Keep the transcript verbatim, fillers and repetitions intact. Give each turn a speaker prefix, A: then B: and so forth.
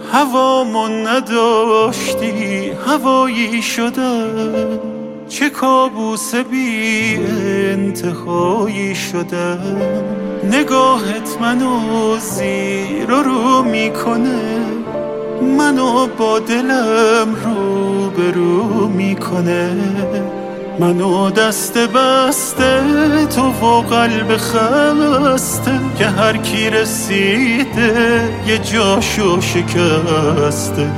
A: هوامون نداشتی هوایی شدم، چه کابوس بی انتهایی شدم. نگاهت منو زیر و رو میکنه، منو با دلم رو به رو میکنه. منو دست بسته تو و قلب خسته، که هر کی رسیده یه جاشو شکسته.